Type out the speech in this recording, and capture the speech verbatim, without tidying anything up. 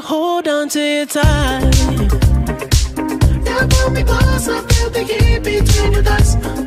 hold on to you tight. Yeah, pull me close, I feel the heat between your thighs.